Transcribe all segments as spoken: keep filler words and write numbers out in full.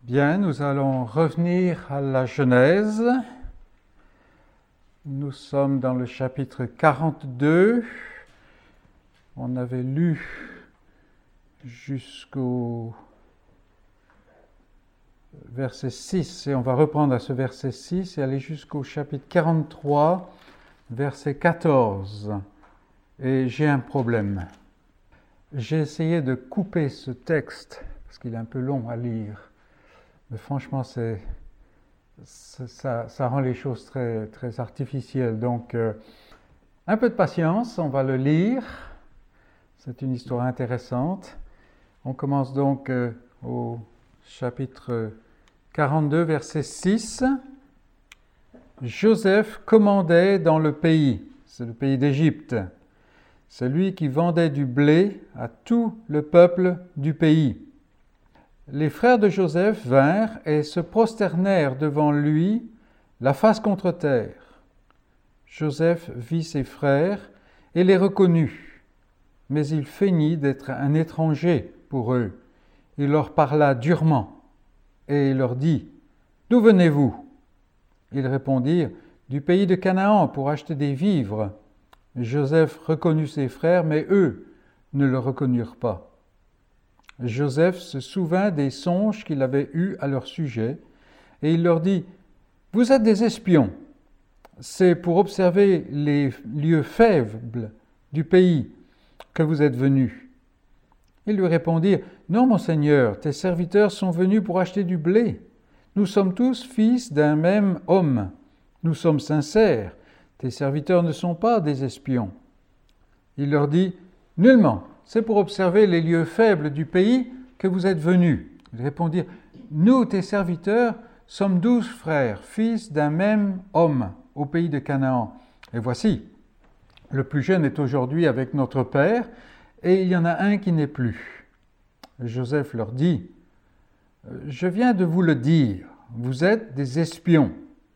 Bien, nous allons revenir à la Genèse. Nous sommes dans le chapitre quarante-deux. On avait lu jusqu'au verset six, et on va reprendre à ce verset six et aller jusqu'au chapitre quarante-trois, verset quatorze. Et j'ai un problème. J'ai essayé de couper ce texte, parce qu'il est un peu long à lire. Mais franchement, c'est, c'est, ça, ça rend les choses très, très artificielles. Donc, euh, un peu de patience, on va le lire. C'est une histoire intéressante. On commence donc euh, au chapitre quarante-deux, verset six. Joseph commandait dans le pays, c'est le pays d'Égypte, celui qui vendait du blé à tout le peuple du pays. Les frères de Joseph vinrent et se prosternèrent devant lui, la face contre terre. Joseph vit ses frères et les reconnut, mais il feignit d'être un étranger pour eux. Il leur parla durement et leur dit : « D'où venez-vous ? » Ils répondirent : « Du pays de Canaan pour acheter des vivres. » Joseph reconnut ses frères, mais eux ne le reconnurent pas. Joseph se souvint des songes qu'il avait eus à leur sujet, et il leur dit : « Vous êtes des espions. C'est pour observer les lieux faibles du pays que vous êtes venus. » Ils lui répondirent : « Non, mon Seigneur, tes serviteurs sont venus pour acheter du blé. Nous sommes tous fils d'un même homme. Nous sommes sincères. Tes serviteurs ne sont pas des espions. » Il leur dit : « Nullement. C'est pour observer les lieux faibles du pays que vous êtes venus. » Ils répondirent : « Nous, tes serviteurs, sommes douze frères, fils d'un même homme, au pays de Canaan. Et voici, le plus jeune est aujourd'hui avec notre père, et il y en a un qui n'est plus. » Joseph leur dit : « Je viens de vous le dire, vous êtes des espions.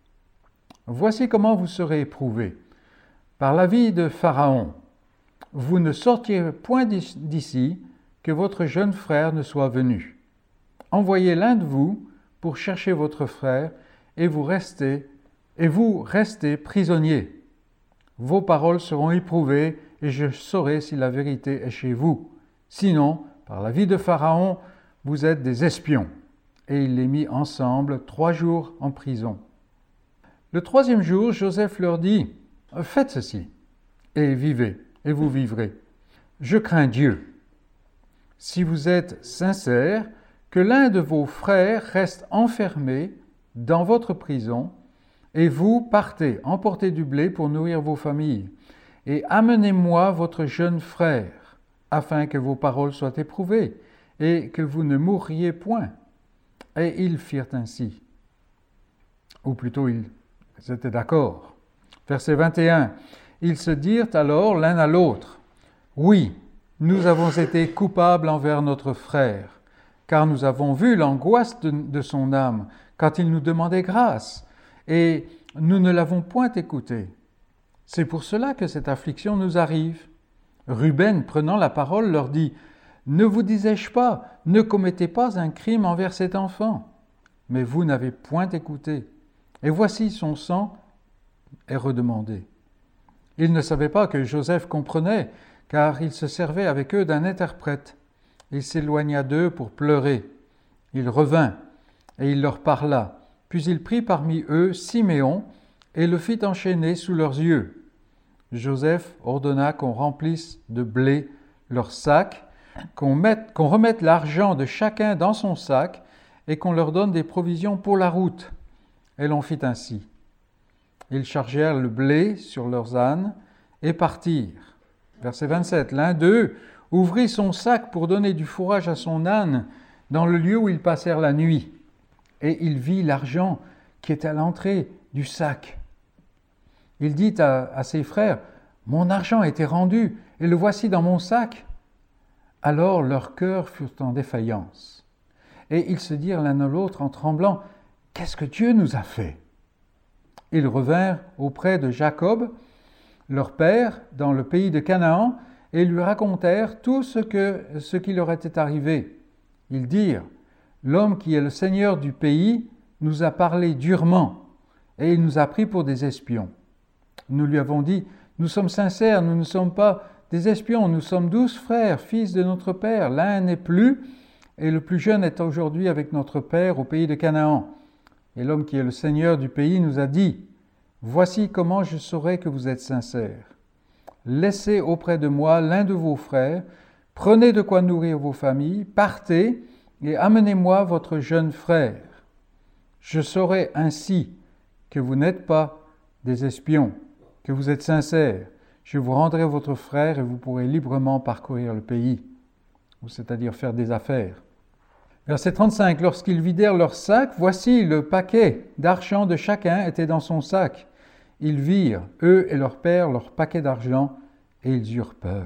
Voici comment vous serez éprouvés. Par l'avis de Pharaon, vous ne sortirez point d'ici que votre jeune frère ne soit venu. Envoyez l'un de vous pour chercher votre frère et vous restez, et vous restez prisonniers. Vos paroles seront éprouvées et je saurai si la vérité est chez vous. Sinon, par l'avis de Pharaon, vous êtes des espions. » Et il les mit ensemble trois jours en prison. Le troisième jour, Joseph leur dit : « Faites ceci et vivez. Et vous vivrez. Je crains Dieu. Si vous êtes sincères, que l'un de vos frères reste enfermé dans votre prison, et vous partez, emportez du blé pour nourrir vos familles, et amenez-moi votre jeune frère, afin que vos paroles soient éprouvées, et que vous ne mourriez point. » Et ils firent ainsi. Ou plutôt, ils étaient d'accord. Verset vingt et un. Ils se dirent alors l'un à l'autre : « Oui, nous avons été coupables envers notre frère, car nous avons vu l'angoisse de, de son âme quand il nous demandait grâce, et nous ne l'avons point écouté. C'est pour cela que cette affliction nous arrive. » Ruben, prenant la parole, leur dit : « Ne vous disais-je pas, ne commettez pas un crime envers cet enfant. Mais vous n'avez point écouté, et voici son sang est redemandé. » Ils ne savaient pas que Joseph comprenait, car il se servait avec eux d'un interprète. Il s'éloigna d'eux pour pleurer. Il revint, et il leur parla. Puis il prit parmi eux Siméon, et le fit enchaîner sous leurs yeux. Joseph ordonna qu'on remplisse de blé leurs sacs, qu'on, mette, qu'on remette l'argent de chacun dans son sac, et qu'on leur donne des provisions pour la route. Et l'on fit ainsi. Ils chargèrent le blé sur leurs ânes et partirent. Verset vingt-sept. L'un d'eux ouvrit son sac pour donner du fourrage à son âne dans le lieu où ils passèrent la nuit. Et il vit l'argent qui était à l'entrée du sac. Il dit à, à ses frères : « Mon argent a été rendu et le voici dans mon sac. » Alors leurs cœurs furent en défaillance. Et ils se dirent l'un à l'autre en tremblant : « Qu'est-ce que Dieu nous a fait ?» Ils revinrent auprès de Jacob, leur père, dans le pays de Canaan, et lui racontèrent tout ce, que, ce qui leur était arrivé. Ils dirent : l'homme qui est le seigneur du pays nous a parlé durement et il nous a pris pour des espions. Nous lui avons dit, nous sommes sincères, nous ne sommes pas des espions, nous sommes douze frères, fils de notre père. L'un n'est plus et le plus jeune est aujourd'hui avec notre père au pays de Canaan. Et l'homme qui est le seigneur du pays nous a dit, voici comment je saurai que vous êtes sincères. Laissez auprès de moi l'un de vos frères, prenez de quoi nourrir vos familles, partez et amenez-moi votre jeune frère. Je saurai ainsi que vous n'êtes pas des espions, que vous êtes sincères. Je vous rendrai votre frère et vous pourrez librement parcourir le pays, c'est-à-dire faire des affaires. Verset trente-cinq, lorsqu'ils vidèrent leur sac, voici le paquet d'argent de chacun était dans son sac. Ils virent, eux et leur père, leur paquet d'argent, et ils eurent peur.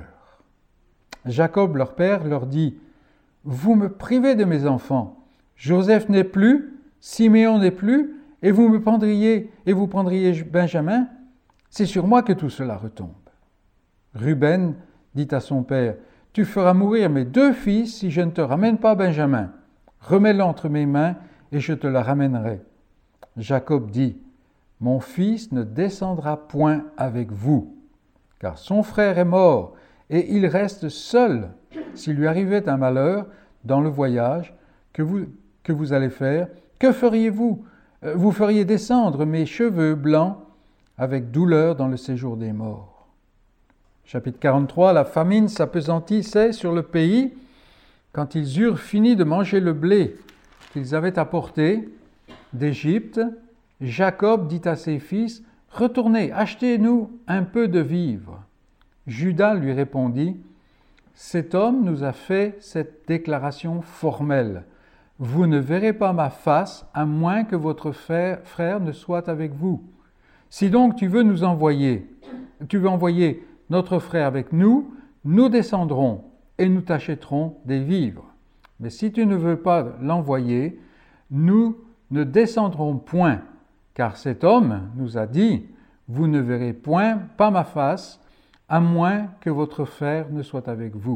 Jacob, leur père, leur dit, « Vous me privez de mes enfants. Joseph n'est plus, Siméon n'est plus, et vous me prendriez, et vous prendriez Benjamin. C'est sur moi que tout cela retombe. » Ruben dit à son père, « Tu feras mourir mes deux fils si je ne te ramène pas Benjamin. Remets-le entre mes mains, et je te le ramènerai. » Jacob dit, « Mon fils ne descendra point avec vous, car son frère est mort, et il reste seul. S'il lui arrivait un malheur dans le voyage que vous, que vous allez faire, que feriez-vous? Vous feriez descendre mes cheveux blancs avec douleur dans le séjour des morts. » Chapitre quarante-trois, la famine s'appesantissait sur le pays. Quand ils eurent fini de manger le blé qu'ils avaient apporté d'Égypte, Jacob dit à ses fils, « Retournez, achetez-nous un peu de vivres. » Judas lui répondit, « Cet homme nous a fait cette déclaration formelle. Vous ne verrez pas ma face à moins que votre frère, frère ne soit avec vous. Si donc tu veux nous envoyer, tu veux envoyer notre frère avec nous, nous descendrons et nous t'achèterons des vivres. Mais si tu ne veux pas l'envoyer, nous ne descendrons point, car cet homme nous a dit, vous ne verrez point pas ma face, à moins que votre frère ne soit avec vous. »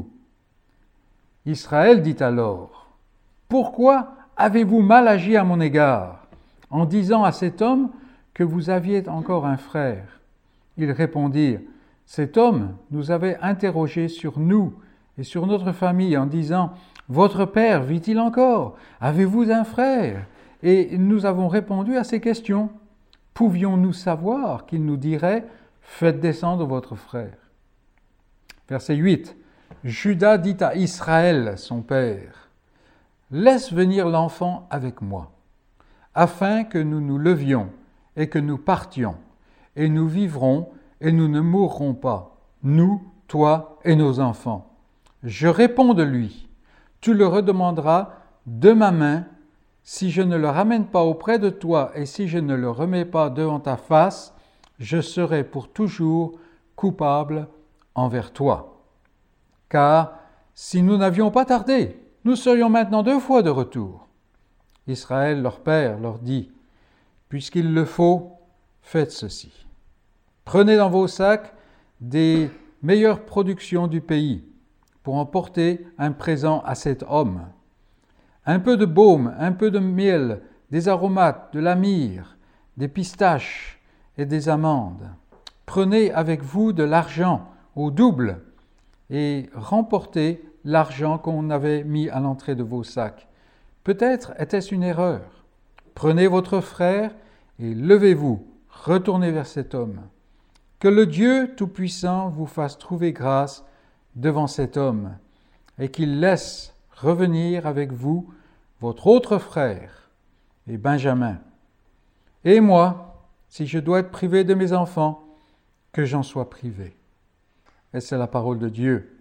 Israël dit alors, « Pourquoi avez-vous mal agi à mon égard, en disant à cet homme que vous aviez encore un frère? » Ils répondirent, « Cet homme nous avait interrogés sur nous et sur notre famille en disant, « Votre père vit-il encore? Avez-vous un frère? » Et nous avons répondu à ces questions. Pouvions-nous savoir qu'il nous dirait, « Faites descendre votre frère. » Verset huit. Judas dit à Israël, son père, « Laisse venir l'enfant avec moi, afin que nous nous levions et que nous partions, et nous vivrons et nous ne mourrons pas, nous, toi et nos enfants. Je réponds de lui, tu le redemanderas de ma main, si je ne le ramène pas auprès de toi et si je ne le remets pas devant ta face, je serai pour toujours coupable envers toi. Car si nous n'avions pas tardé, nous serions maintenant deux fois de retour. » Israël, leur père, leur dit, « Puisqu'il le faut, faites ceci. Prenez dans vos sacs des meilleures productions du pays pour emporter un présent à cet homme. Un peu de baume, un peu de miel, des aromates, de la myrrhe, des pistaches et des amandes. Prenez avec vous de l'argent au double et remportez l'argent qu'on avait mis à l'entrée de vos sacs. Peut-être était-ce une erreur. Prenez votre frère et levez-vous, retournez vers cet homme. Que le Dieu Tout-Puissant vous fasse trouver grâce devant cet homme et qu'il laisse revenir avec vous votre autre frère et Benjamin. Et moi, si je dois être privé de mes enfants, que j'en sois privé. » Et c'est la parole de Dieu.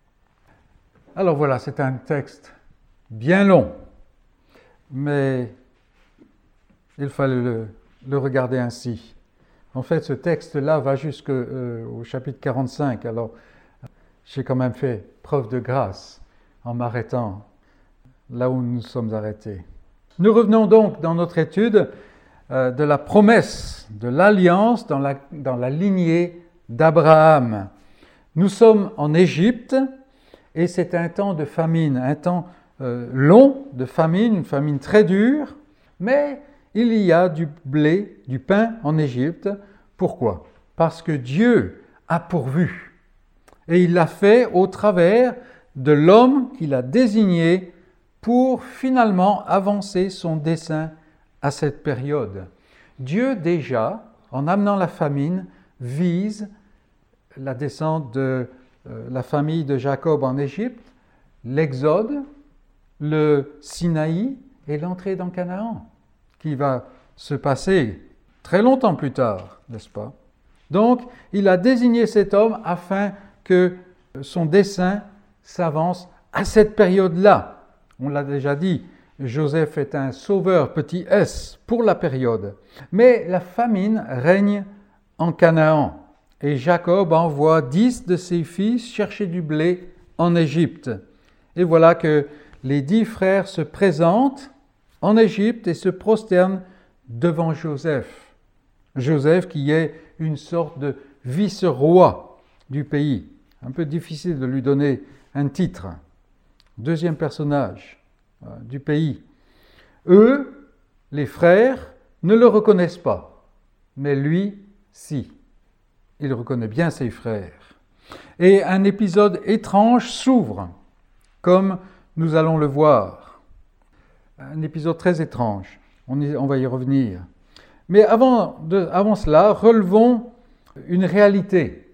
Alors voilà, c'est un texte bien long, mais il fallait le, le regarder ainsi. En fait, ce texte-là va jusqu'au euh, chapitre quarante-cinq, alors j'ai quand même fait preuve de grâce en m'arrêtant là où nous sommes arrêtés. Nous revenons donc dans notre étude euh, de la promesse, de l'alliance dans la, dans la lignée d'Abraham. Nous sommes en Égypte et c'est un temps de famine, un temps euh, long de famine, une famine très dure, mais il y a du blé, du pain en Égypte. Pourquoi? Parce que Dieu a pourvu. Et il l'a fait au travers de l'homme qu'il a désigné pour finalement avancer son dessein à cette période. Dieu déjà, en amenant la famine, vise la descente de euh, la famille de Jacob en Égypte, l'Exode, le Sinaï et l'entrée dans Canaan, qui va se passer très longtemps plus tard, n'est-ce pas? Donc, il a désigné cet homme afin que son dessein s'avance à cette période-là. On l'a déjà dit, Joseph est un sauveur, petit s, pour la période. Mais la famine règne en Canaan. Et Jacob envoie dix de ses fils chercher du blé en Égypte. Et voilà que les dix frères se présentent en Égypte et se prosternent devant Joseph. Joseph qui est une sorte de vice-roi du pays. Un peu difficile de lui donner un titre. Deuxième personnage euh, du pays. Eux, les frères, ne le reconnaissent pas, mais lui, si. Il reconnaît bien ses frères. Et un épisode étrange s'ouvre, comme nous allons le voir. Un épisode très étrange. On, y, on va y revenir. Mais avant, de, avant cela, relevons une réalité.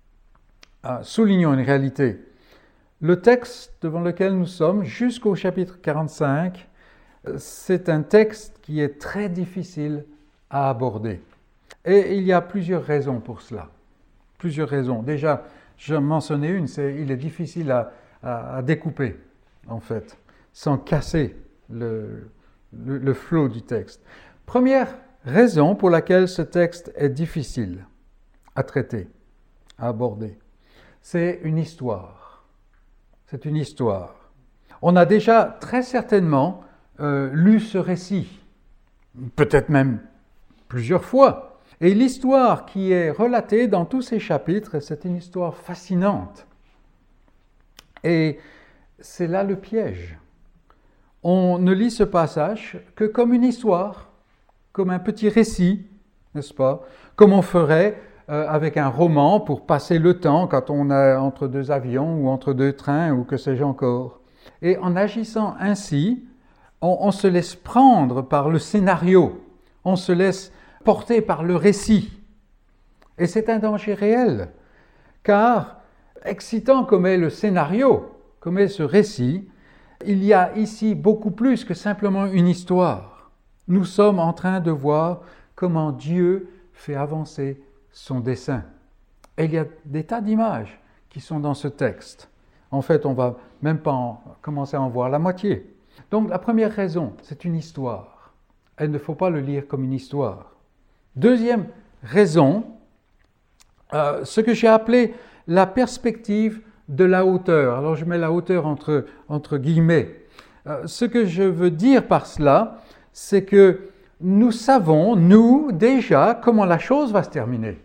Ah, soulignons une réalité. Le texte devant lequel nous sommes, jusqu'au chapitre quarante-cinq, c'est un texte qui est très difficile à aborder. Et il y a plusieurs raisons pour cela. Plusieurs raisons. Déjà, je mentionnais une, c'est il est difficile à, à, à découper, en fait, sans casser le, le, le flot du texte. Première raison pour laquelle ce texte est difficile à traiter, à aborder, c'est une histoire. C'est une histoire. On a déjà très certainement euh, lu ce récit, peut-être même plusieurs fois. Et l'histoire qui est relatée dans tous ces chapitres, c'est une histoire fascinante. Et c'est là le piège. On ne lit ce passage que comme une histoire, comme un petit récit, n'est-ce pas? Comme on ferait euh, avec un roman pour passer le temps quand on est entre deux avions ou entre deux trains ou que sais-je encore. Et en agissant ainsi, on, on se laisse prendre par le scénario, on se laisse porté par le récit. Et c'est un danger réel, car excitant comme est le scénario, comme est ce récit, il y a ici beaucoup plus que simplement une histoire. Nous sommes en train de voir comment Dieu fait avancer son dessein. Et il y a des tas d'images qui sont dans ce texte. En fait, on ne va même pas en, commencer à en voir la moitié. Donc la première raison, c'est une histoire. Il ne faut pas le lire comme une histoire. Deuxième raison, euh, ce que j'ai appelé la perspective de la hauteur. Alors je mets la hauteur entre, entre guillemets. Euh, ce que je veux dire par cela, c'est que nous savons, nous, déjà, comment la chose va se terminer.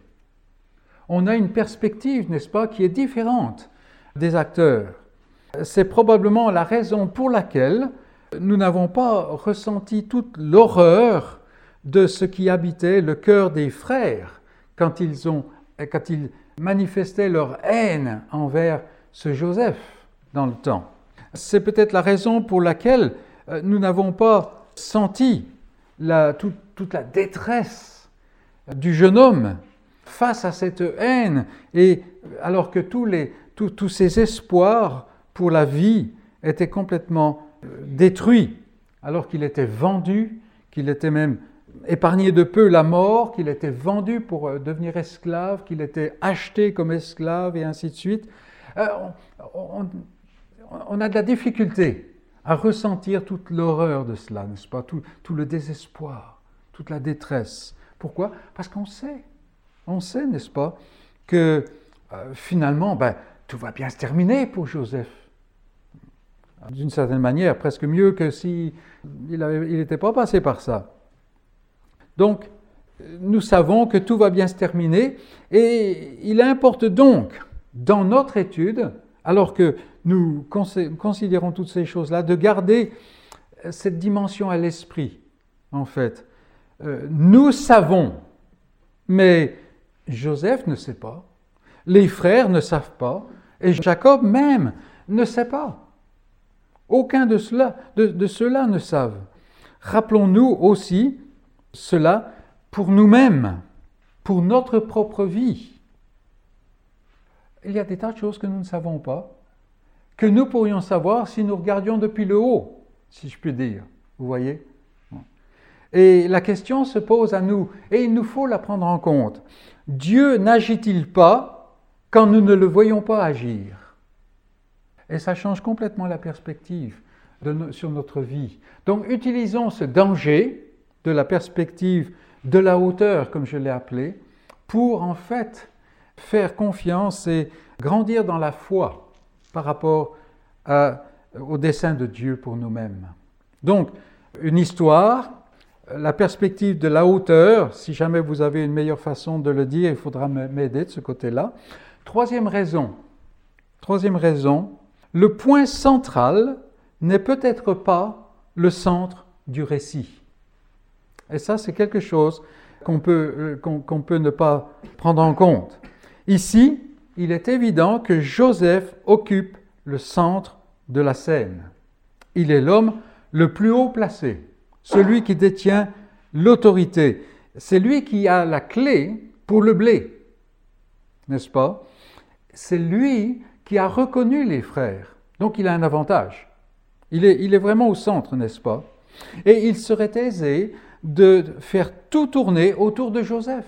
On a une perspective, n'est-ce pas, qui est différente des acteurs. C'est probablement la raison pour laquelle nous n'avons pas ressenti toute l'horreur de ce qui habitait le cœur des frères quand ils, ont, quand ils manifestaient leur haine envers ce Joseph dans le temps. C'est peut-être la raison pour laquelle nous n'avons pas senti la, tout, toute la détresse du jeune homme face à cette haine, et alors que tous, les, tous, tous ses espoirs pour la vie étaient complètement détruits, alors qu'il était vendu, qu'il était même épargné de peu la mort, qu'il était vendu pour devenir esclave, qu'il était acheté comme esclave et ainsi de suite. Euh, on, on, on a de la difficulté à ressentir toute l'horreur de cela, n'est-ce pas? Tout, tout le désespoir, toute la détresse. Pourquoi? Parce qu'on sait, on sait, n'est-ce pas, que euh, finalement, ben, tout va bien se terminer pour Joseph. D'une certaine manière, presque mieux que s'il n'était pas passé par ça. Donc, nous savons que tout va bien se terminer et il importe donc, dans notre étude, alors que nous considérons toutes ces choses-là, de garder cette dimension à l'esprit, en fait. Euh, nous savons, mais Joseph ne sait pas, les frères ne savent pas, et Jacob même ne sait pas. Aucun de ceux-là de, de ceux-là ne savent. Rappelons-nous aussi cela pour nous-mêmes, pour notre propre vie. Il y a des tas de choses que nous ne savons pas, que nous pourrions savoir si nous regardions depuis le haut, si je puis dire. Vous voyez ? Et la question se pose à nous, et il nous faut la prendre en compte. Dieu n'agit-il pas quand nous ne le voyons pas agir ? Et ça change complètement la perspective de no- sur notre vie. Donc utilisons ce danger de la perspective de la hauteur, comme je l'ai appelé, pour en fait faire confiance et grandir dans la foi par rapport à, au dessein de Dieu pour nous-mêmes. Donc, une histoire, la perspective de la hauteur, si jamais vous avez une meilleure façon de le dire, il faudra m'aider de ce côté-là. Troisième raison, troisième raison, le point central n'est peut-être pas le centre du récit. Et ça, c'est quelque chose qu'on peut, qu'on, qu'on peut ne pas prendre en compte. Ici, il est évident que Joseph occupe le centre de la scène. Il est l'homme le plus haut placé, celui qui détient l'autorité. C'est lui qui a la clé pour le blé, n'est-ce pas? C'est lui qui a reconnu les frères. Donc il a un avantage. Il est, il est vraiment au centre, n'est-ce pas? Et il serait aisé de faire tout tourner autour de Joseph.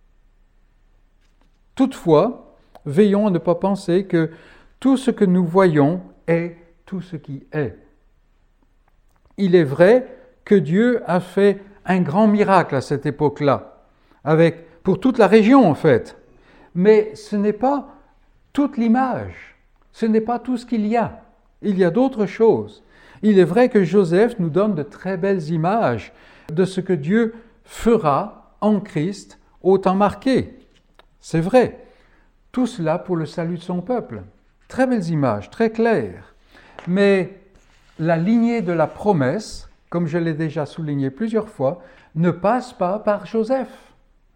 Toutefois, veillons à ne pas penser que tout ce que nous voyons est tout ce qui est. Il est vrai que Dieu a fait un grand miracle à cette époque-là, avec, pour toute la région en fait. Mais ce n'est pas toute l'image, ce n'est pas tout ce qu'il y a. Il y a d'autres choses. Il est vrai que Joseph nous donne de très belles images de ce que Dieu fera en Christ au temps marqué. C'est vrai. Tout cela pour le salut de son peuple. Très belles images, très claires. Mais la lignée de la promesse, comme je l'ai déjà souligné plusieurs fois, ne passe pas par Joseph.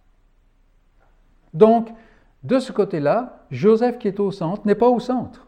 Donc, de ce côté-là, Joseph qui est au centre n'est pas au centre.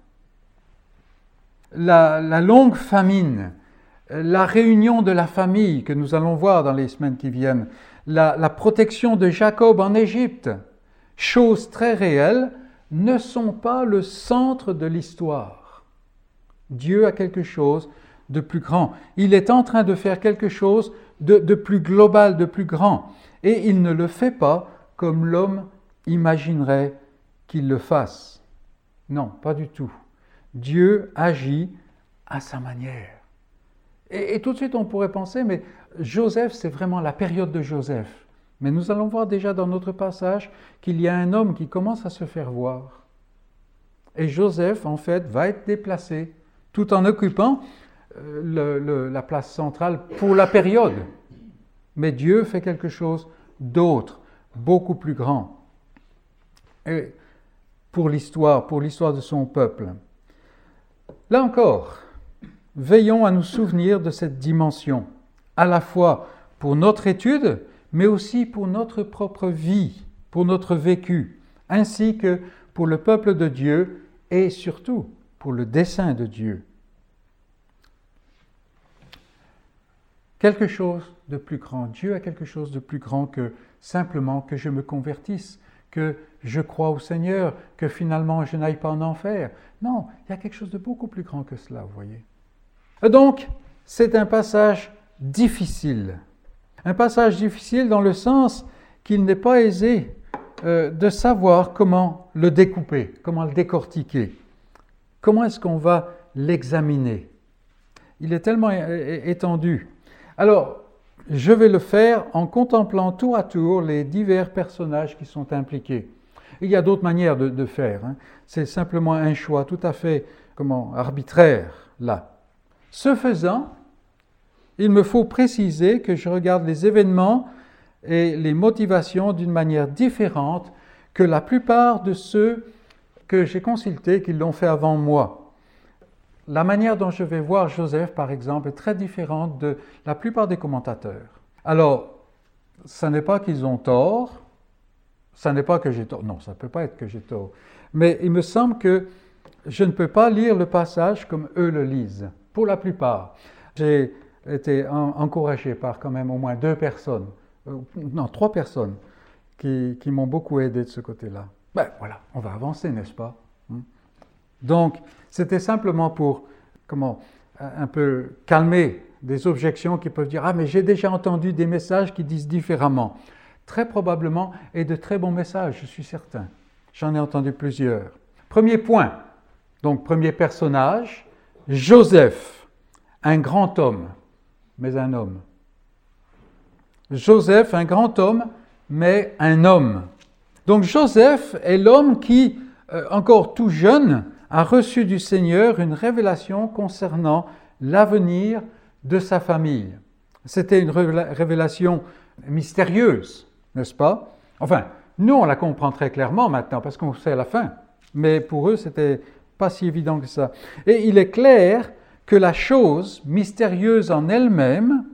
La, la longue famine, la réunion de la famille que nous allons voir dans les semaines qui viennent, la, la protection de Jacob en Égypte, choses très réelles, ne sont pas le centre de l'histoire. Dieu a quelque chose de plus grand. Il est en train de faire quelque chose de, de plus global, de plus grand. Et il ne le fait pas comme l'homme imaginerait qu'il le fasse. Non, pas du tout. Dieu agit à sa manière. Et, et tout de suite, on pourrait penser, mais Joseph, c'est vraiment la période de Joseph. Mais nous allons voir déjà dans notre passage qu'il y a un homme qui commence à se faire voir. Et Joseph, en fait, va être déplacé, tout en occupant le, le, la place centrale pour la période. Mais Dieu fait quelque chose d'autre, beaucoup plus grand. Et pour l'histoire, pour l'histoire de son peuple. Là encore, veillons à nous souvenir de cette dimension, à la fois pour notre étude, mais aussi pour notre propre vie, pour notre vécu, ainsi que pour le peuple de Dieu et surtout pour le dessein de Dieu. Quelque chose de plus grand. Dieu a quelque chose de plus grand que simplement que je me convertisse, que je crois au Seigneur, que finalement je n'aille pas en enfer. Non, il y a quelque chose de beaucoup plus grand que cela, vous voyez. Et donc, c'est un passage difficile. Un passage difficile dans le sens qu'il n'est pas aisé euh, de savoir comment le découper, comment le décortiquer. Comment est-ce qu'on va l'examiner? Il est tellement étendu. Alors, je vais le faire en contemplant tour à tour les divers personnages qui sont impliqués. Il y a d'autres manières de, de faire. Hein. C'est simplement un choix tout à fait comment, arbitraire, là. Ce faisant, il me faut préciser que je regarde les événements et les motivations d'une manière différente que la plupart de ceux que j'ai consultés qui l'ont fait avant moi. la manière dont je vais voir Joseph, par exemple, est très différente de la plupart des commentateurs. Alors, ce n'est pas qu'ils ont tort, ce n'est pas que j'ai tort, non, ça ne peut pas être que j'ai tort, mais il me semble que je ne peux pas lire le passage comme eux le lisent, pour la plupart. J'ai été encouragé par quand même au moins deux personnes, euh, non, trois personnes, qui, qui m'ont beaucoup aidé de ce côté-là. Ben voilà, on va avancer, n'est-ce pas? Donc, c'était simplement pour, comment, un peu calmer des objections qui peuvent dire « Ah, mais j'ai déjà entendu des messages qui disent différemment. » Très probablement, et de très bons messages, je suis certain. J'en ai entendu plusieurs. Premier point, donc premier personnage, Joseph, un grand homme, mais un homme. Joseph, un grand homme, mais un homme. Donc Joseph est l'homme qui, euh, encore tout jeune, a reçu du Seigneur une révélation concernant l'avenir de sa famille. C'était une révélation mystérieuse, n'est-ce pas? Enfin, nous, on la comprend très clairement maintenant, parce qu'on sait la fin. Mais pour eux, c'était pas si évident que ça. Et il est clair que la chose mystérieuse en elle-même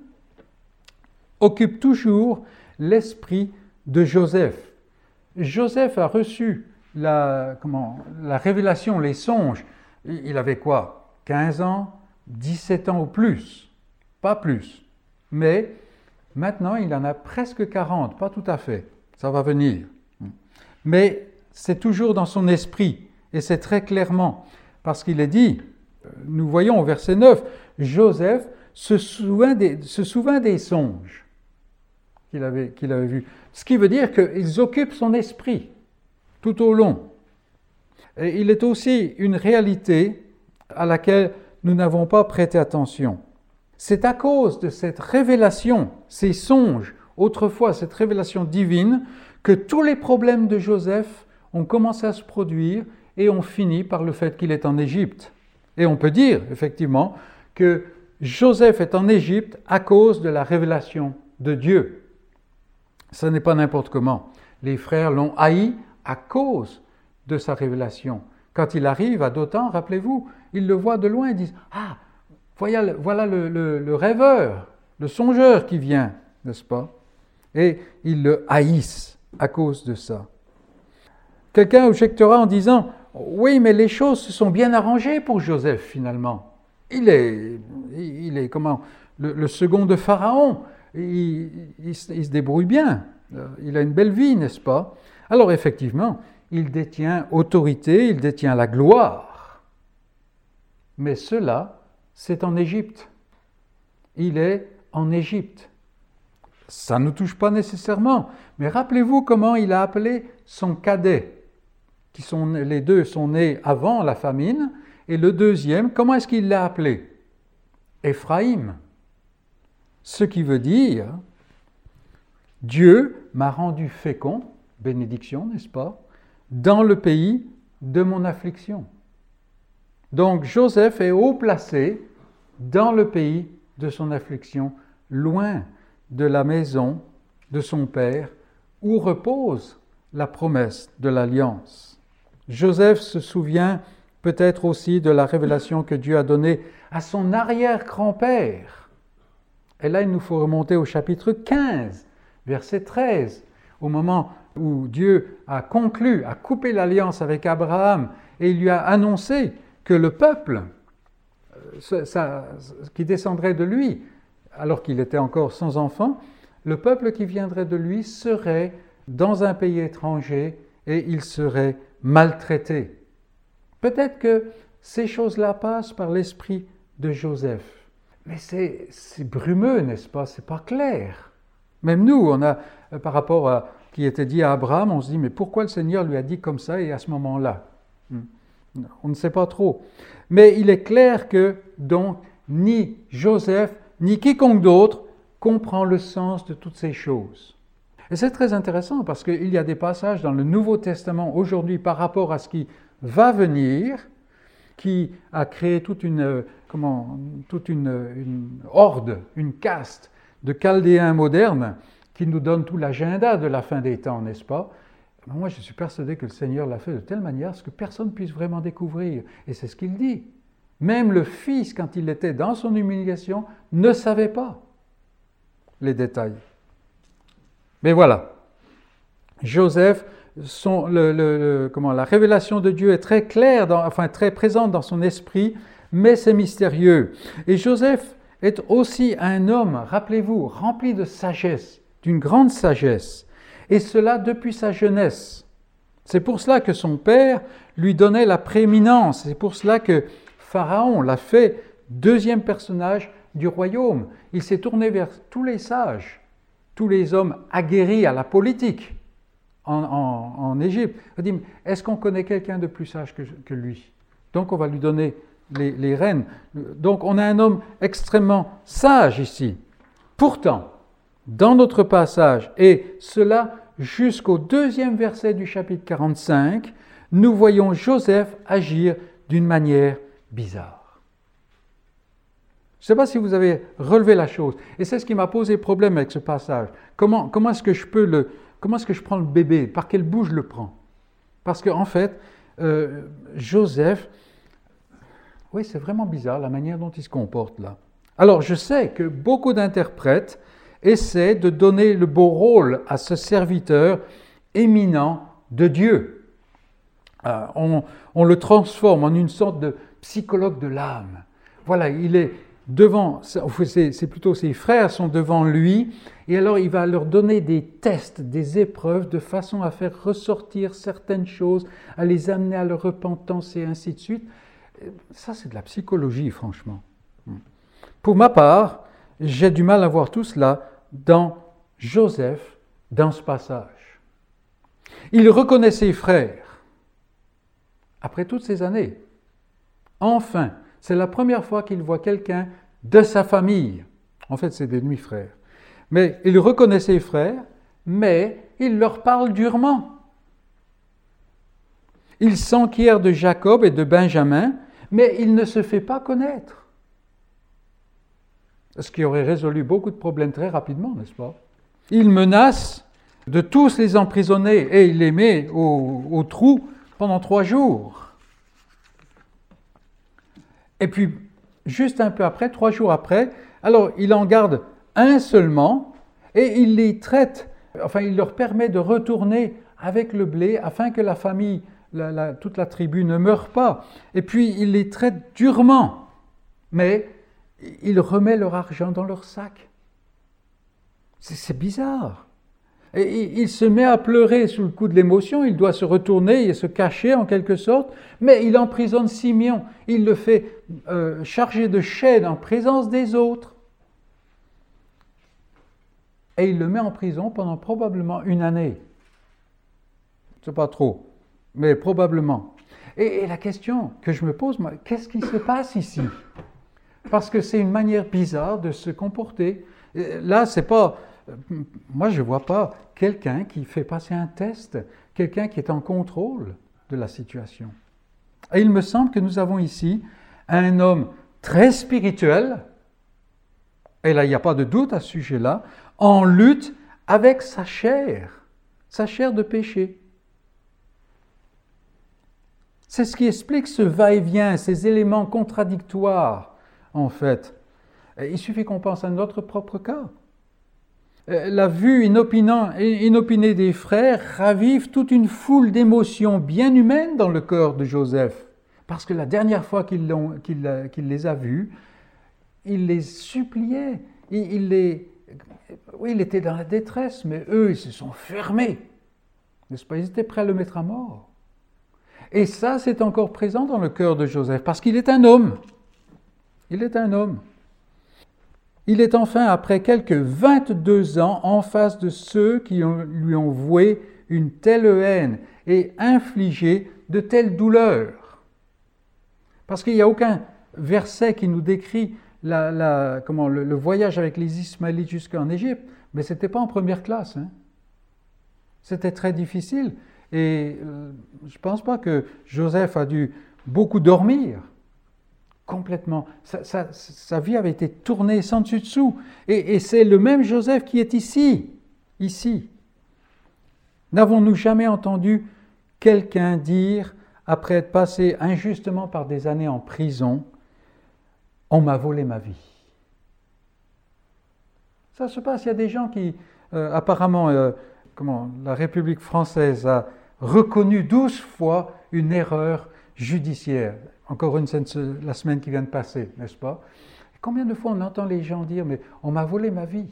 occupe toujours l'esprit de Joseph. Joseph a reçu la, comment, la révélation, les songes. Il avait quoi? quinze ans, dix-sept ans ou plus? Pas plus. Mais maintenant, il en a presque quarante, pas tout à fait. Ça va venir. Mais c'est toujours dans son esprit, et c'est très clairement, parce qu'il est dit, nous voyons au verset neuf, Joseph se souvint des, se souvint des songes qu'il avait, qu'il avait vus. Ce qui veut dire qu'ils occupent son esprit tout au long. Et il est aussi une réalité à laquelle nous n'avons pas prêté attention. C'est à cause de cette révélation, ces songes, autrefois cette révélation divine, que tous les problèmes de Joseph ont commencé à se produire et ont fini par le fait qu'il est en Égypte. Et on peut dire, effectivement, que Joseph est en Égypte à cause de la révélation de Dieu. Ce n'est pas n'importe comment. Les frères l'ont haï à cause de sa révélation. Quand il arrive à Dothan, rappelez-vous, ils le voient de loin et disent « Ah, voilà, voilà le, le, le rêveur, le songeur qui vient, n'est-ce pas ?» Et ils le haïssent à cause de ça. Quelqu'un objectera en disant « Oui, mais les choses se sont bien arrangées pour Joseph finalement. Il est, il est comment, le, le second de Pharaon, il, il, il se débrouille bien, il a une belle vie, n'est-ce pas? Alors effectivement, il détient autorité, il détient la gloire. Mais cela, c'est en Égypte. Il est en Égypte. Ça ne nous touche pas nécessairement, mais rappelez-vous comment il a appelé son cadet. Qui sont, les deux sont nés avant la famine, et le deuxième, comment est-ce qu'il l'a appelé? Éphraïm. Ce qui veut dire, Dieu m'a rendu fécond, bénédiction, n'est-ce pas, dans le pays de mon affliction. Donc Joseph est haut placé dans le pays de son affliction, loin de la maison de son père, où repose la promesse de l'alliance. Joseph se souvient peut-être aussi de la révélation que Dieu a donnée à son arrière-grand-père. Et là, il nous faut remonter au chapitre quinze, verset treize, au moment où Dieu a conclu, a coupé l'alliance avec Abraham et il lui a annoncé que le peuple ça, ça, qui descendrait de lui, alors qu'il était encore sans enfant, le peuple qui viendrait de lui serait dans un pays étranger et il serait maltraité. Peut-être que ces choses-là passent par l'esprit de Joseph. Mais c'est, c'est brumeux, n'est-ce pas? C'est pas clair. Même nous, on a, par rapport à ce qui était dit à Abraham, on se dit, mais pourquoi le Seigneur lui a dit comme ça et à ce moment-là? On ne sait pas trop. Mais il est clair que, donc, ni Joseph, ni quiconque d'autre comprend le sens de toutes ces choses. Et c'est très intéressant parce qu'il y a des passages dans le Nouveau Testament aujourd'hui par rapport à ce qui va venir, qui a créé toute une, comment, toute une, une horde, une caste de Chaldéens modernes qui nous donne tout l'agenda de la fin des temps, n'est-ce pas? Moi, je suis persuadé que le Seigneur l'a fait de telle manière que personne ne puisse vraiment découvrir. Et c'est ce qu'il dit. Même le fils, quand il était dans son humiliation, ne savait pas les détails. Mais voilà, Joseph, son, le, le, le, comment, la révélation de Dieu est très claire, dans, enfin très présente dans son esprit, mais c'est mystérieux. Et Joseph est aussi un homme, rappelez-vous, rempli de sagesse, d'une grande sagesse, et cela depuis sa jeunesse. C'est pour cela que son père lui donnait la prééminence, c'est pour cela que Pharaon l'a fait deuxième personnage du royaume. Il s'est tourné vers tous les sages, tous les hommes aguerris à la politique en, en, en Égypte. Il a dit, est-ce qu'on connaît quelqu'un de plus sage que, que lui? Donc on va lui donner les, les rênes. Donc on a un homme extrêmement sage ici. Pourtant, dans notre passage, et cela jusqu'au deuxième verset du chapitre quarante-cinq, nous voyons Joseph agir d'une manière bizarre. Je ne sais pas si vous avez relevé la chose, et c'est ce qui m'a posé problème avec ce passage. Comment, comment est-ce que je peux le, comment est-ce que je prends le bébé? Par quel bout je le prends? Parce qu'en en fait, euh, Joseph, oui, c'est vraiment bizarre la manière dont il se comporte là. Alors, je sais que beaucoup d'interprètes essaient de donner le beau rôle à ce serviteur éminent de Dieu. Euh, on, on le transforme en une sorte de psychologue de l'âme. Voilà, il est devant, c'est, c'est plutôt ses frères sont devant lui, et alors il va leur donner des tests, des épreuves, de façon à faire ressortir certaines choses, à les amener à leur repentance et ainsi de suite. Ça, c'est de la psychologie, franchement. Pour ma part, j'ai du mal à voir tout cela dans Joseph, dans ce passage. Il reconnaît ses frères, après toutes ces années. Enfin, c'est la première fois qu'il voit quelqu'un de sa famille. En fait, c'est des demi-frères. Mais il reconnaît ses frères, mais il leur parle durement. Il s'enquiert de Jacob et de Benjamin, mais il ne se fait pas connaître. Ce qui aurait résolu beaucoup de problèmes très rapidement, n'est-ce pas? Il menace de tous les emprisonner et il les met au, au trou pendant trois jours. Et puis, juste un peu après, trois jours après, alors il en garde un seulement et il les traite, enfin il leur permet de retourner avec le blé afin que la famille, la, la, toute la tribu ne meure pas. Et puis il les traite durement, mais il remet leur argent dans leur sac. C'est, c'est bizarre. Et il se met à pleurer sous le coup de l'émotion, il doit se retourner et se cacher en quelque sorte, mais il emprisonne Simeon, il le fait euh, charger de chaînes en présence des autres. Et il le met en prison pendant probablement une année. Je ne sais pas trop, mais probablement. Et, et la question que je me pose, moi, qu'est-ce qui se passe ici? Parce que c'est une manière bizarre de se comporter. Là, c'est pas... Moi, je ne vois pas quelqu'un qui fait passer un test, quelqu'un qui est en contrôle de la situation. Et il me semble que nous avons ici un homme très spirituel, et là, il n'y a pas de doute à ce sujet-là, en lutte avec sa chair, sa chair de péché. C'est ce qui explique ce va-et-vient, ces éléments contradictoires, en fait. Il suffit qu'on pense à notre propre cas. La vue inopinée des frères ravive toute une foule d'émotions bien humaines dans le cœur de Joseph. Parce que la dernière fois qu'il, l'ont, qu'il, qu'il les a vus, il les suppliait. Il, il, les, oui, il était dans la détresse, mais eux, ils se sont fermés. N'est-ce pas? Ils étaient prêts à le mettre à mort. Et ça, c'est encore présent dans le cœur de Joseph, parce qu'il est un homme. Il est un homme. Il est enfin, après quelques vingt-deux ans, en face de ceux qui ont, lui ont voué une telle haine et infligé de telles douleurs. Parce qu'il n'y a aucun verset qui nous décrit la, la, comment, le, le voyage avec les Ismaélites jusqu'en Égypte, mais ce n'était pas en première classe. Hein. C'était très difficile et euh, je ne pense pas que Joseph a dû beaucoup dormir. Complètement. Sa, sa, sa vie avait été tournée sans dessus-dessous. Et, et c'est le même Joseph qui est ici. Ici. N'avons-nous jamais entendu quelqu'un dire, après être passé injustement par des années en prison, on m'a volé ma vie. Ça se passe, il y a des gens qui, euh, apparemment, euh, comment, la République française a reconnu douze fois une erreur judiciaire. Encore une, la semaine qui vient de passer, n'est-ce pas? Combien de fois on entend les gens dire « mais on m'a volé ma vie ».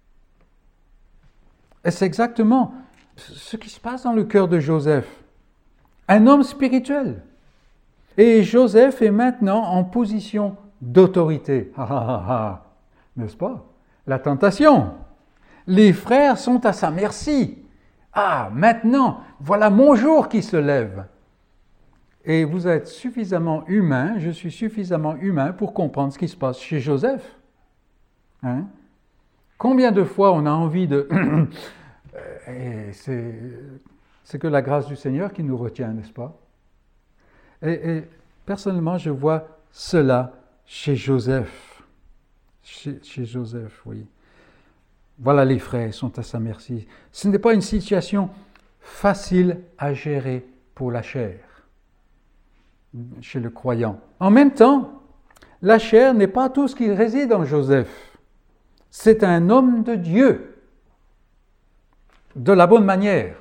Et c'est exactement ce qui se passe dans le cœur de Joseph. Un homme spirituel. Et Joseph est maintenant en position d'autorité. Ah, ah, ah, ah. N'est-ce pas? La tentation. Les frères sont à sa merci. Ah, maintenant, voilà mon jour qui se lève. Et vous êtes suffisamment humain, je suis suffisamment humain pour comprendre ce qui se passe chez Joseph. Hein? Combien de fois on a envie de... Et c'est, c'est que la grâce du Seigneur qui nous retient, n'est-ce pas? Et, et personnellement, je vois cela chez Joseph. Chez, chez Joseph, oui. Voilà, les frères sont à sa merci. Ce n'est pas une situation facile à gérer pour la chair, chez le croyant. En même temps, la chair n'est pas tout ce qui réside en Joseph. C'est un homme de Dieu, de la bonne manière.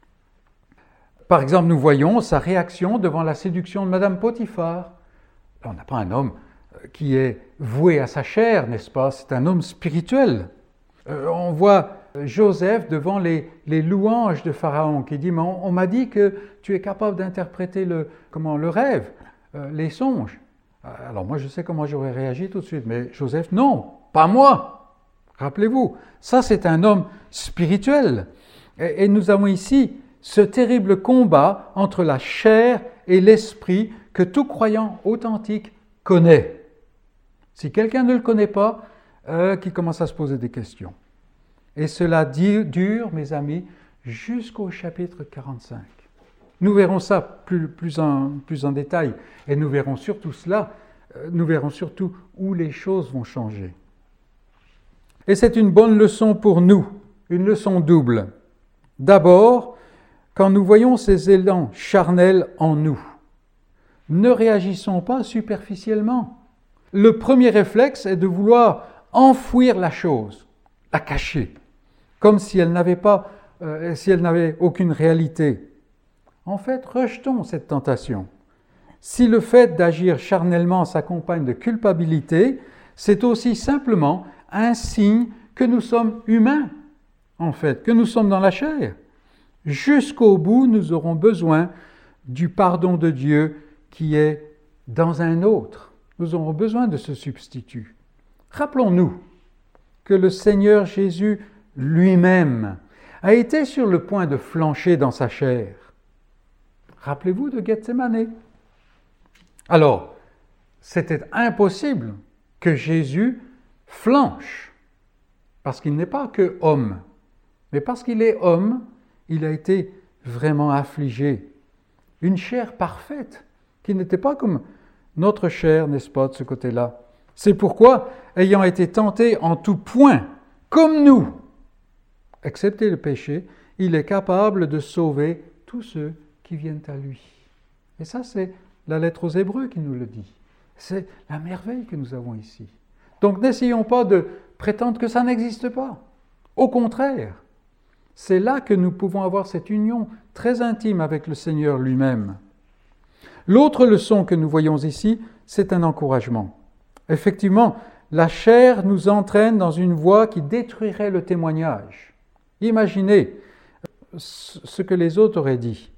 Par exemple, nous voyons sa réaction devant la séduction de Madame Potiphar. Là, on n'a pas un homme qui est voué à sa chair, n'est-ce pas? C'est un homme spirituel. Euh, on voit Joseph devant les, les louanges de Pharaon qui dit « on, on m'a dit que tu es capable d'interpréter le, comment, le rêve, euh, les songes. » Alors moi, je sais comment j'aurais réagi tout de suite, mais Joseph, non, pas moi. Rappelez-vous, ça c'est un homme spirituel. Et, et nous avons ici ce terrible combat entre la chair et l'esprit que tout croyant authentique connaît. Si quelqu'un ne le connaît pas, euh, qui commence à se poser des questions. Et cela dure, mes amis, jusqu'au chapitre quarante-cinq. Nous verrons ça plus, plus, en, plus en détail, et nous verrons surtout cela, euh, nous verrons surtout où les choses vont changer. Et c'est une bonne leçon pour nous, une leçon double. D'abord, quand nous voyons ces élans charnels en nous, ne réagissons pas superficiellement. Le premier réflexe est de vouloir enfouir la chose, la cacher, comme si elle n'avait pas, euh, si elle n'avait aucune réalité. En fait, rejetons cette tentation. Si le fait d'agir charnellement s'accompagne de culpabilité, c'est aussi simplement un signe que nous sommes humains, en fait, que nous sommes dans la chair. Jusqu'au bout, nous aurons besoin du pardon de Dieu qui est dans un autre. Nous aurons besoin de ce substitut. Rappelons-nous que le Seigneur Jésus lui-même a été sur le point de flancher dans sa chair. Rappelez-vous de Gethsémane. Alors, c'était impossible que Jésus flanche, parce qu'il n'est pas que homme, mais parce qu'il est homme, il a été vraiment affligé. Une chair parfaite, qui n'était pas comme notre chair, n'est-ce pas, de ce côté-là. C'est pourquoi, ayant été tenté en tout point, comme nous, excepté le péché, il est capable de sauver tous ceux qui viennent à lui. Et ça, c'est la lettre aux Hébreux qui nous le dit. C'est la merveille que nous avons ici. Donc, n'essayons pas de prétendre que ça n'existe pas. Au contraire, c'est là que nous pouvons avoir cette union très intime avec le Seigneur lui-même. L'autre leçon que nous voyons ici, c'est un encouragement. Effectivement, la chair nous entraîne dans une voie qui détruirait le témoignage. Imaginez ce que les autres auraient dit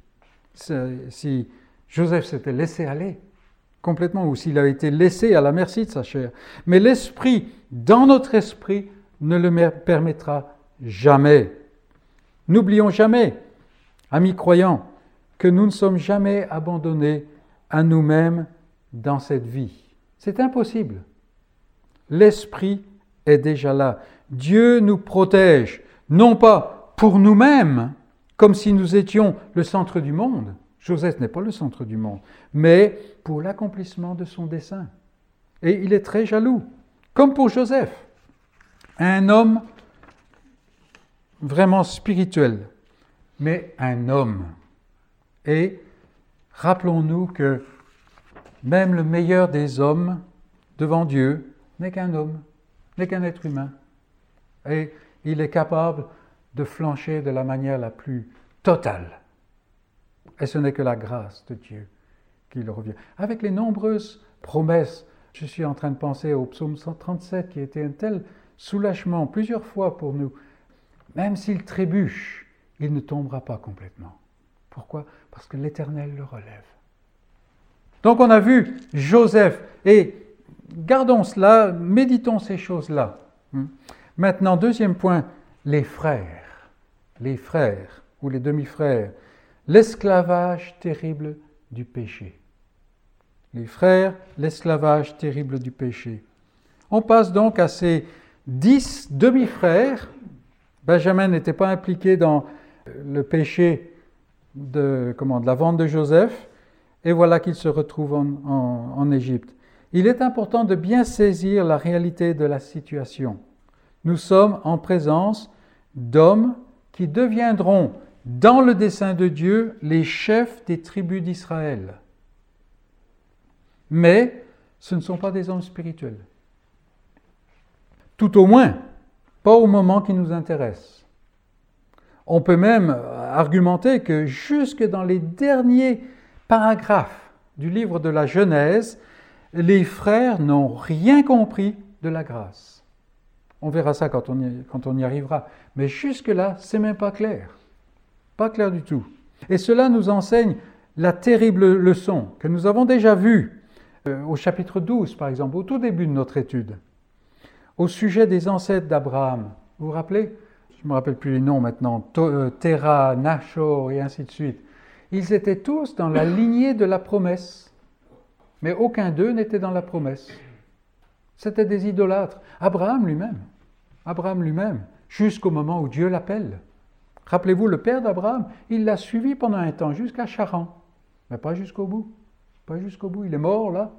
si Joseph s'était laissé aller complètement ou s'il avait été laissé à la merci de sa chair. Mais l'esprit, dans notre esprit, ne le permettra jamais. N'oublions jamais, amis croyants, que nous ne sommes jamais abandonnés à nous-mêmes dans cette vie. C'est impossible. L'esprit est déjà là. Dieu nous protège, non pas pour nous-mêmes, comme si nous étions le centre du monde. Joseph n'est pas le centre du monde, mais pour l'accomplissement de son dessein. Et il est très jaloux, comme pour Joseph, un homme vraiment spirituel, mais un homme. Et rappelons-nous que même le meilleur des hommes devant Dieu, n'est qu'un homme, n'est qu'un être humain. Et il est capable de flancher de la manière la plus totale. Et ce n'est que la grâce de Dieu qui le revient. Avec les nombreuses promesses, je suis en train de penser au psaume cent trente-sept qui était un tel soulagement plusieurs fois pour nous. Même s'il trébuche, il ne tombera pas complètement. Pourquoi? Parce que l'Éternel le relève. Donc on a vu Joseph, et gardons cela, méditons ces choses-là. Maintenant, deuxième point, les frères, les frères ou les demi-frères, l'esclavage terrible du péché. Les frères, l'esclavage terrible du péché. On passe donc à ces dix demi-frères. Benjamin n'était pas impliqué dans le péché de, comment, de la vente de Joseph, et voilà qu'il se retrouve en, en, en Égypte. Il est important de bien saisir la réalité de la situation. Nous sommes en présence d'hommes qui deviendront, dans le dessein de Dieu, les chefs des tribus d'Israël. Mais ce ne sont pas des hommes spirituels. Tout au moins, pas au moment qui nous intéresse. On peut même argumenter que jusque dans les derniers paragraphes du livre de la Genèse, les frères n'ont rien compris de la grâce. On verra ça quand on y, quand on y arrivera. Mais jusque-là, c'est même pas clair. Pas clair du tout. Et cela nous enseigne la terrible leçon que nous avons déjà vue euh, au chapitre douze, par exemple, au tout début de notre étude, au sujet des ancêtres d'Abraham. Vous vous rappelez? Je ne me rappelle plus les noms maintenant. Terah, Nachor et ainsi de suite. Ils étaient tous dans la lignée de la promesse. Mais aucun d'eux n'était dans la promesse. C'était des idolâtres. Abraham lui-même. Abraham lui-même. Jusqu'au moment où Dieu l'appelle. Rappelez-vous, le père d'Abraham, il l'a suivi pendant un temps, jusqu'à Charan. Mais pas jusqu'au bout. Pas jusqu'au bout. Il est mort là.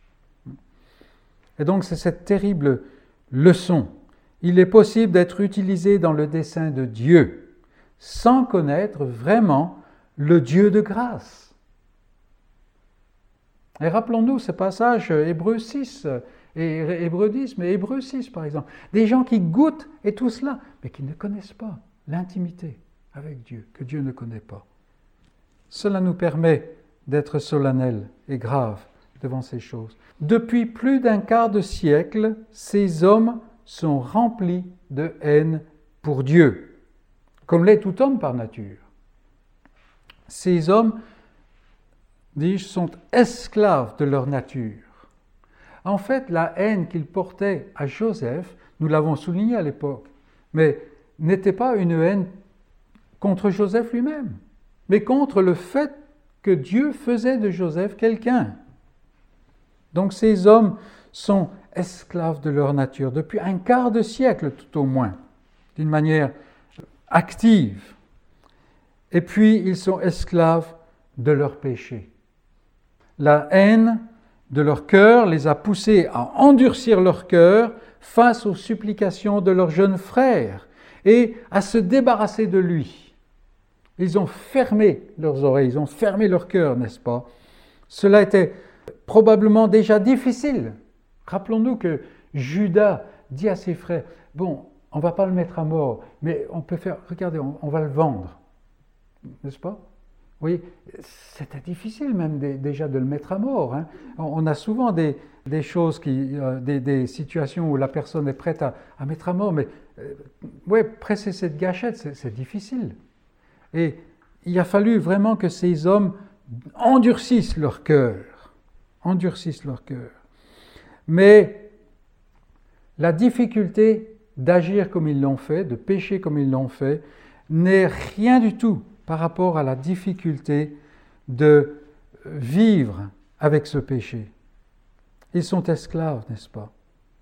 Et donc c'est cette terrible leçon. Il est possible d'être utilisé dans le dessein de Dieu sans connaître vraiment le Dieu de grâce. Et rappelons-nous ce passage Hébreux six, et Hébreux dix, mais Hébreux six par exemple. Des gens qui goûtent et tout cela, mais qui ne connaissent pas l'intimité avec Dieu, que Dieu ne connaît pas. Cela nous permet d'être solennels et graves devant ces choses. Depuis plus d'un quart de siècle, ces hommes sont remplis de haine pour Dieu, comme l'est tout homme par nature. Ces hommes, dis-je, sont esclaves de leur nature. En fait, la haine qu'ils portaient à Joseph, nous l'avons souligné à l'époque, mais n'était pas une haine contre Joseph lui-même, mais contre le fait que Dieu faisait de Joseph quelqu'un. Donc ces hommes sont esclaves de leur nature, depuis un quart de siècle tout au moins, d'une manière active. Et puis, ils sont esclaves de leur péché. La haine de leur cœur les a poussés à endurcir leur cœur face aux supplications de leur jeune frère et à se débarrasser de lui. Ils ont fermé leurs oreilles, ils ont fermé leur cœur, n'est-ce pas? Cela était probablement déjà difficile. Rappelons-nous que Judas dit à ses frères, bon, on ne va pas le mettre à mort, mais on peut faire, regardez, on, on va le vendre. N'est-ce pas? Vous voyez, c'était difficile même de, déjà de le mettre à mort. Hein. On, on a souvent des, des choses, qui, euh, des, des situations où la personne est prête à, à mettre à mort, mais euh, ouais, presser cette gâchette, c'est, c'est difficile. Et il a fallu vraiment que ces hommes endurcissent leur cœur, endurcissent leur cœur. Mais la difficulté d'agir comme ils l'ont fait, de pécher comme ils l'ont fait, n'est rien du tout par rapport à la difficulté de vivre avec ce péché. Ils sont esclaves, n'est-ce pas?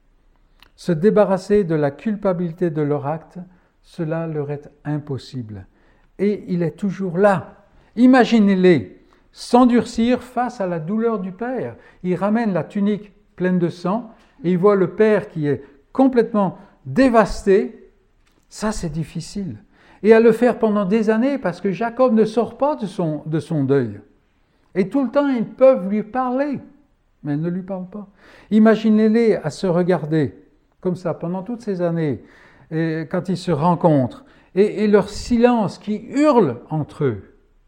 Se débarrasser de la culpabilité de leur acte, cela leur est impossible. Et il est toujours là. Imaginez-les s'endurcir face à la douleur du Père. Ils ramènent la tunique pleine de sang et ils voient le Père qui est complètement dévasté. Ça, c'est difficile. Et à le faire pendant des années parce que Jacob ne sort pas de son, de son deuil. Et tout le temps, ils peuvent lui parler. mais elle ne lui parle pas. Imaginez-les à se regarder, comme ça, pendant toutes ces années, et quand ils se rencontrent, et, et leur silence qui hurle entre eux.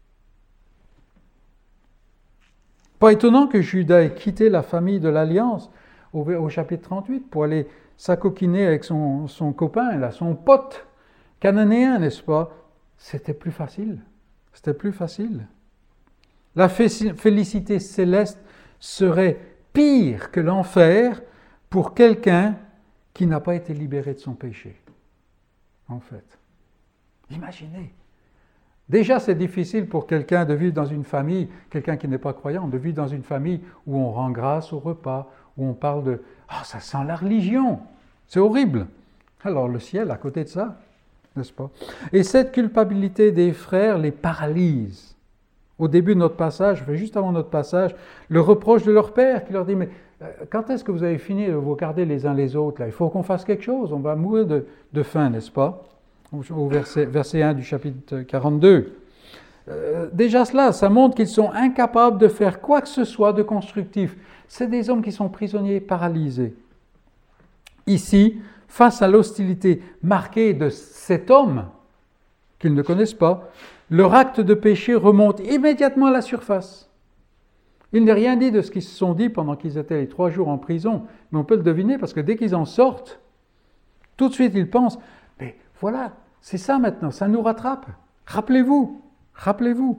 Pas étonnant que Judas ait quitté la famille de l'Alliance au, au chapitre trente-huit pour aller s'acoquiner avec son, son copain, là, son pote cananéen, n'est-ce pas? C'était plus facile. C'était plus facile. La félicité céleste serait pire que l'enfer pour quelqu'un qui n'a pas été libéré de son péché. En fait. Imaginez. Déjà, c'est difficile pour quelqu'un de vivre dans une famille, quelqu'un qui n'est pas croyant, de vivre dans une famille où on rend grâce au repas, où on parle de « Ah, oh, ça sent la religion !» C'est horrible. Alors le ciel, à côté de ça, n'est-ce pas? Et cette culpabilité des frères les paralyse. Au début de notre passage, juste avant notre passage, le reproche de leur père qui leur dit « Mais quand est-ce que vous avez fini de vous regarder les uns les autres là? Il faut qu'on fasse quelque chose, on va mourir de, de faim, n'est-ce pas ?» Au verset, verset un du chapitre quarante-deux. Euh, déjà cela, ça montre qu'ils sont incapables de faire quoi que ce soit de constructif. C'est des hommes qui sont prisonniers, paralysés. Ici, face à l'hostilité marquée de cet homme, qu'ils ne connaissent pas, leur acte de péché remonte immédiatement à la surface. Il n'est rien dit de ce qu'ils se sont dit pendant qu'ils étaient les trois jours en prison, mais on peut le deviner parce que dès qu'ils en sortent, tout de suite ils pensent « Mais voilà, c'est ça maintenant, ça nous rattrape. Rappelez-vous, rappelez-vous. »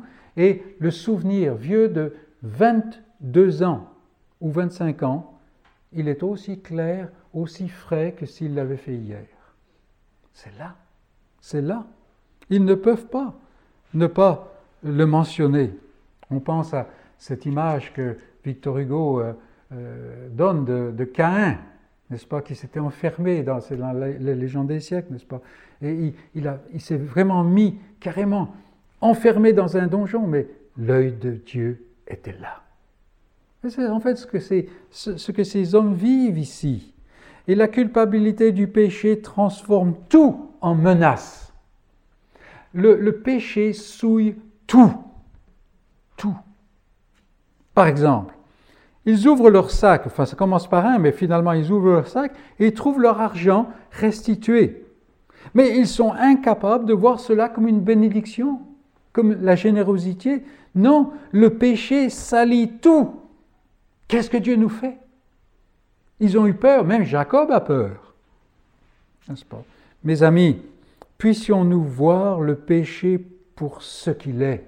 Et le souvenir vieux de vingt-deux ans ou vingt-cinq ans, il est aussi clair, aussi frais que s'il l'avait fait hier. C'est là, c'est là. Ils ne peuvent pas ne pas le mentionner. On pense à cette image que Victor Hugo euh, euh, donne de, de Caïn, n'est-ce pas, qui s'était enfermé, dans, c'est dans les légendes des siècles, n'est-ce pas? Et il, il, a, il s'est vraiment mis carrément enfermé dans un donjon, mais l'œil de Dieu était là. Et c'est en fait ce que, c'est, ce, ce que ces hommes vivent ici. Et la culpabilité du péché transforme tout en menace. Le, le péché souille tout. Tout. Par exemple, ils ouvrent leur sac, enfin ça commence par un, mais finalement ils ouvrent leur sac et ils trouvent leur argent restitué. Mais ils sont incapables de voir cela comme une bénédiction, comme la générosité. Non, le péché salit tout. Qu'est-ce que Dieu nous fait? Ils ont eu peur, même Jacob a peur. N'est-ce pas? Mes amis, puissions-nous voir le péché pour ce qu'il est.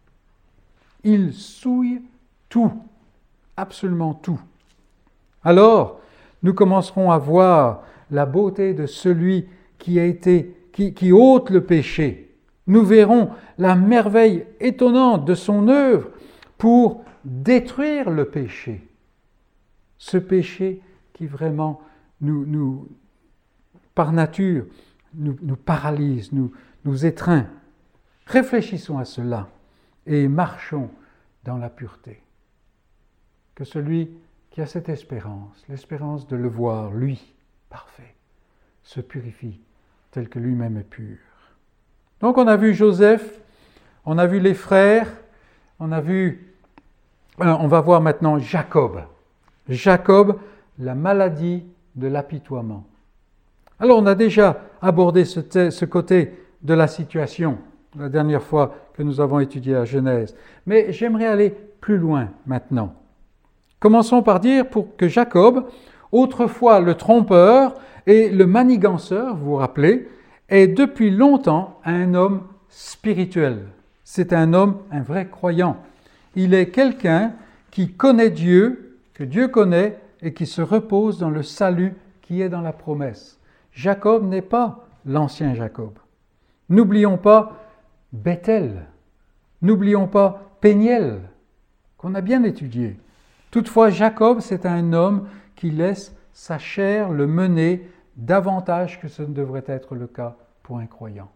Il souille tout, absolument tout. Alors, nous commencerons à voir la beauté de celui qui a été, qui, qui ôte le péché. Nous verrons la merveille étonnante de son œuvre pour détruire le péché. Ce péché qui vraiment nous, nous par nature, nous, nous paralyse, nous, nous étreint. Réfléchissons à cela et marchons dans la pureté. Que celui qui a cette espérance, l'espérance de le voir, lui, parfait, se purifie tel que lui-même est pur. Donc on a vu Joseph, on a vu les frères, on a vu, on va voir maintenant Jacob. Jacob, la maladie de l'apitoiement. Alors on a déjà abordé ce, te- ce côté de la situation la dernière fois que nous avons étudié la Genèse. Mais j'aimerais aller plus loin maintenant. Commençons par dire pour que Jacob, autrefois le trompeur et le maniganceur, vous vous rappelez, est depuis longtemps un homme spirituel. C'est un homme, un vrai croyant. Il est quelqu'un qui connaît Dieu, que Dieu connaît et qui se repose dans le salut qui est dans la promesse. Jacob n'est pas l'ancien Jacob. N'oublions pas Bethel. N'oublions pas Péniel, qu'on a bien étudié. Toutefois, Jacob, c'est un homme qui laisse sa chair le mener davantage que ce ne devrait être le cas pour un croyant.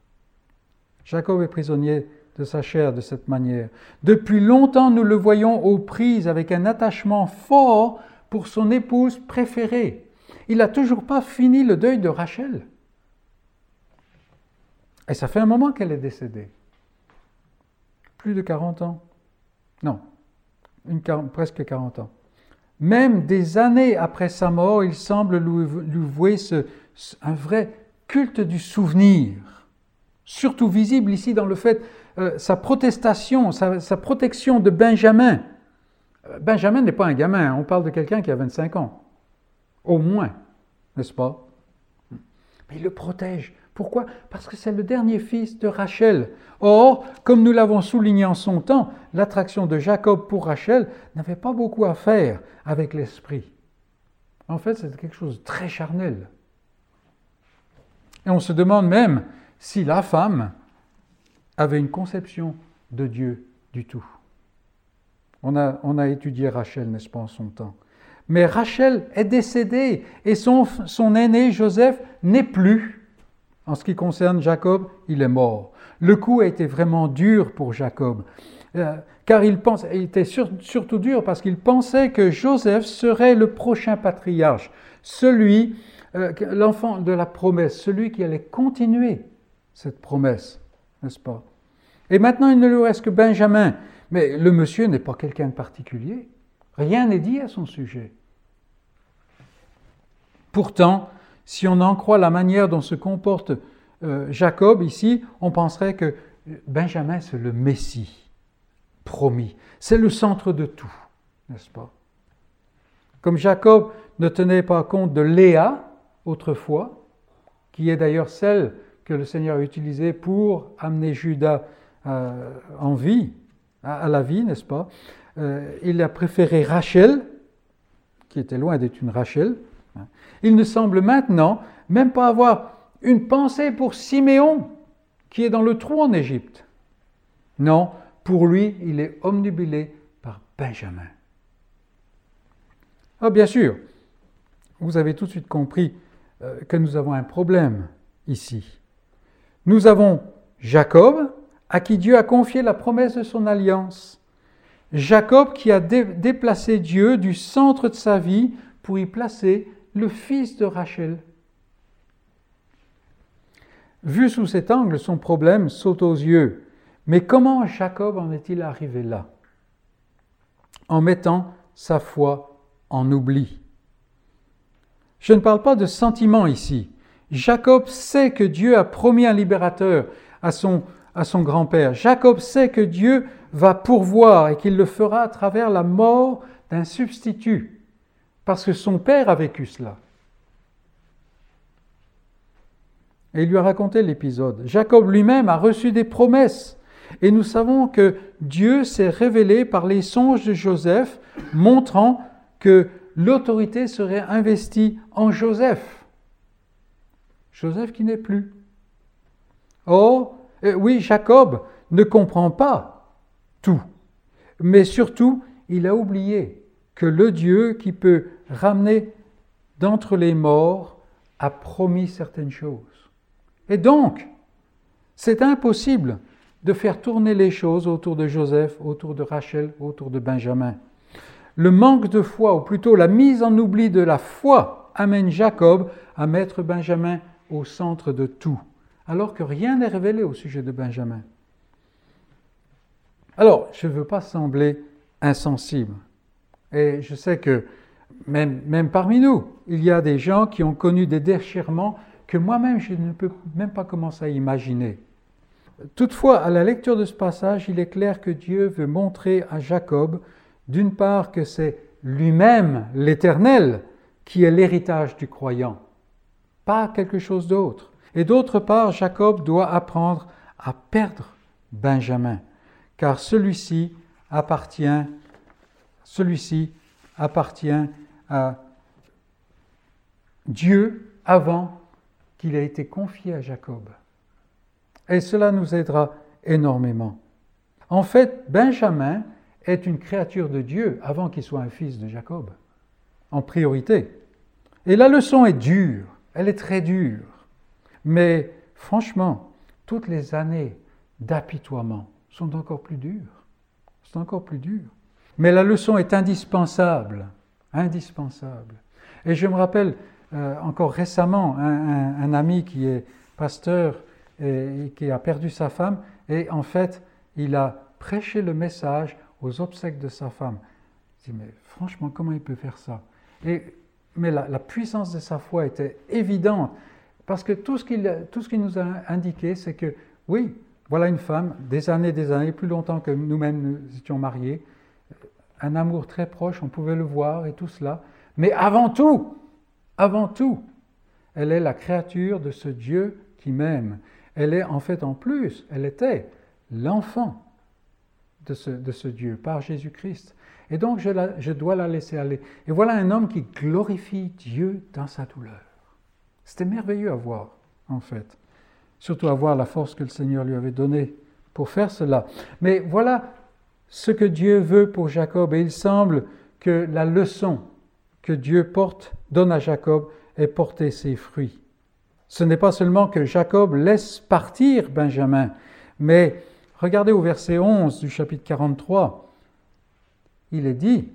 Jacob est prisonnier de sa chair de cette manière. Depuis longtemps, nous le voyons aux prises avec un attachement fort pour son épouse préférée. Il n'a toujours pas fini le deuil de Rachel. Et ça fait un moment qu'elle est décédée. Plus de quarante ans. Non, une, presque quarante ans. Même des années après sa mort, il semble lui, lui vouer ce, ce, un vrai culte du souvenir, surtout visible ici dans le fait, euh, sa protestation, sa, sa protection de Benjamin. Benjamin n'est pas un gamin, on parle de quelqu'un qui a vingt-cinq ans, au moins, n'est-ce pas? Mais il le protège. Pourquoi? Parce que c'est le dernier fils de Rachel. Or, comme nous l'avons souligné en son temps, l'attraction de Jacob pour Rachel n'avait pas beaucoup à faire avec l'esprit. En fait, c'était quelque chose de très charnel. Et on se demande même si la femme avait une conception de Dieu du tout. On a, on a étudié Rachel, n'est-ce pas, en son temps. Mais Rachel est décédée et son, son aîné Joseph n'est plus. En ce qui concerne Jacob, il est mort. Le coup a été vraiment dur pour Jacob, euh, car il, pense, il était sur, surtout dur parce qu'il pensait que Joseph serait le prochain patriarche, celui, euh, l'enfant de la promesse, celui qui allait continuer cette promesse, n'est-ce pas? Et maintenant, il ne lui reste que Benjamin. Mais le monsieur n'est pas quelqu'un de particulier. Rien n'est dit à son sujet. Pourtant, si on en croit la manière dont se comporte euh, Jacob ici, on penserait que Benjamin, c'est le Messie promis. C'est le centre de tout, n'est-ce pas? Comme Jacob ne tenait pas compte de Léa, autrefois, qui est d'ailleurs celle que le Seigneur a utilisée pour amener Judas euh, en vie, à la vie, n'est-ce pas? Euh, il a préféré Rachel, qui était loin d'être une Rachel. Il ne semble maintenant même pas avoir une pensée pour Siméon, qui est dans le trou en Égypte. Non, pour lui, il est omnubilé par Benjamin. Ah, bien sûr, vous avez tout de suite compris euh, que nous avons un problème ici. Nous avons Jacob, à qui Dieu a confié la promesse de son alliance. Jacob qui a dé- déplacé Dieu du centre de sa vie pour y placer le fils de Rachel. Vu sous cet angle, son problème saute aux yeux. Mais comment Jacob en est-il arrivé là? En mettant sa foi en oubli. Je ne parle pas de sentiment ici. Jacob sait que Dieu a promis un libérateur à son à son grand-père. Jacob sait que Dieu va pourvoir et qu'il le fera à travers la mort d'un substitut, parce que son père a vécu cela. Et il lui a raconté l'épisode. Jacob lui-même a reçu des promesses, et nous savons que Dieu s'est révélé par les songes de Joseph, montrant que l'autorité serait investie en Joseph. Joseph qui n'est plus. Or, oui, Jacob ne comprend pas tout, mais surtout, il a oublié que le Dieu qui peut ramener d'entre les morts a promis certaines choses. Et donc, c'est impossible de faire tourner les choses autour de Joseph, autour de Rachel, autour de Benjamin. Le manque de foi, ou plutôt la mise en oubli de la foi, amène Jacob à mettre Benjamin au centre de tout, alors que rien n'est révélé au sujet de Benjamin. Alors, je ne veux pas sembler insensible. Et je sais que même, même parmi nous, il y a des gens qui ont connu des déchirements que moi-même, je ne peux même pas commencer à imaginer. Toutefois, à la lecture de ce passage, il est clair que Dieu veut montrer à Jacob, d'une part, que c'est lui-même, l'Éternel, qui est l'héritage du croyant, pas quelque chose d'autre. Et d'autre part, Jacob doit apprendre à perdre Benjamin, car celui-ci appartient, celui-ci appartient à Dieu avant qu'il ait été confié à Jacob. Et cela nous aidera énormément. En fait, Benjamin est une créature de Dieu avant qu'il soit un fils de Jacob, en priorité. Et la leçon est dure, elle est très dure. Mais franchement, toutes les années d'apitoiement sont encore plus dures. C'est encore plus dur. Mais la leçon est indispensable, indispensable. Et je me rappelle euh, encore récemment un, un, un ami qui est pasteur et, et qui a perdu sa femme, et en fait, il a prêché le message aux obsèques de sa femme. Je dis, mais franchement, comment il peut faire ça? Et, mais la, la puissance de sa foi était évidente, parce que tout ce qu'il, tout ce qu'il nous a indiqué, c'est que, oui, voilà une femme, des années, des années, plus longtemps que nous-mêmes nous étions mariés, un amour très proche, on pouvait le voir et tout cela, mais avant tout, avant tout, elle est la créature de ce Dieu qui m'aime. Elle est en fait en plus, elle était l'enfant de ce, de ce Dieu par Jésus-Christ. Et donc je, la, je dois la laisser aller. Et voilà un homme qui glorifie Dieu dans sa douleur. C'était merveilleux à voir, en fait. Surtout à voir la force que le Seigneur lui avait donnée pour faire cela. Mais voilà ce que Dieu veut pour Jacob. Et il semble que la leçon que Dieu porte, donne à Jacob ait porté ses fruits. Ce n'est pas seulement que Jacob laisse partir Benjamin, mais regardez au verset onze du chapitre quarante-trois, il est dit,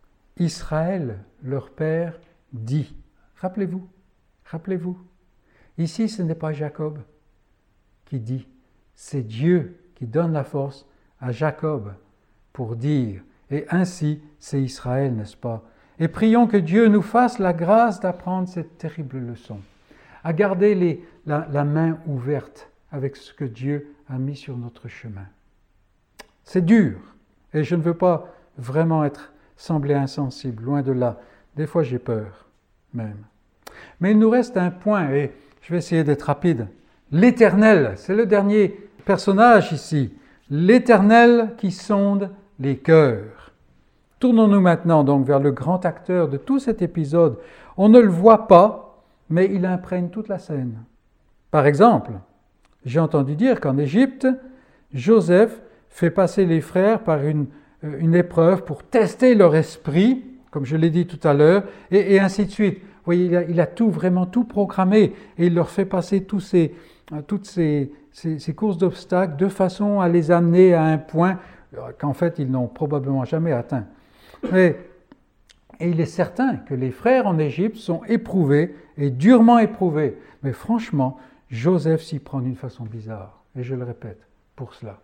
Israël, leur père, dit. Rappelez-vous, rappelez-vous. Ici, ce n'est pas Jacob qui dit, c'est Dieu qui donne la force à Jacob pour dire. Et ainsi, c'est Israël, n'est-ce pas? Et prions que Dieu nous fasse la grâce d'apprendre cette terrible leçon, à garder les, la, la main ouverte avec ce que Dieu a mis sur notre chemin. C'est dur, et je ne veux pas vraiment être sembler insensible, loin de là. Des fois, j'ai peur, même. Mais il nous reste un point, et je vais essayer d'être rapide. L'Éternel, c'est le dernier personnage ici. L'Éternel qui sonde les cœurs. Tournons-nous maintenant donc vers le grand acteur de tout cet épisode. On ne le voit pas, mais il imprègne toute la scène. Par exemple, j'ai entendu dire qu'en Égypte, Joseph fait passer les frères par une, une épreuve pour tester leur esprit, comme je l'ai dit tout à l'heure, et, et ainsi de suite. Vous voyez, il a, il a tout, vraiment tout programmé, et il leur fait passer tous ces, toutes ces, ces, ces courses d'obstacles de façon à les amener à un point qu'en fait ils n'ont probablement jamais atteint. Et, et il est certain que les frères en Égypte sont éprouvés et durement éprouvés. Mais franchement, Joseph s'y prend d'une façon bizarre. Et je le répète, pour cela.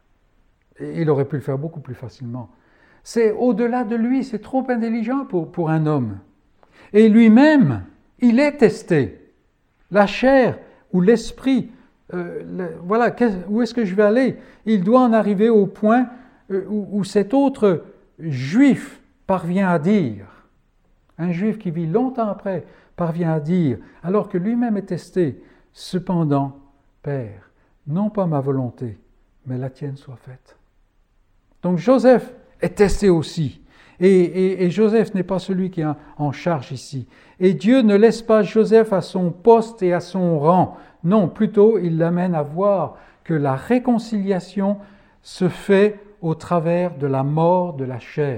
Et il aurait pu le faire beaucoup plus facilement. C'est au-delà de lui, c'est trop intelligent pour, pour un homme. Et lui-même, il est testé. La chair ou l'esprit, euh, le, voilà, où est-ce que je vais aller? Il doit en arriver au point euh, où, où cet autre Juif parvient à dire, un Juif qui vit longtemps après, parvient à dire, alors que lui-même est testé, cependant, Père, non pas ma volonté, mais la tienne soit faite. Donc Joseph est testé aussi. Et, et, et Joseph n'est pas celui qui est en charge ici. Et Dieu ne laisse pas Joseph à son poste et à son rang. Non, plutôt il l'amène à voir que la réconciliation se fait au travers de la mort de la chair.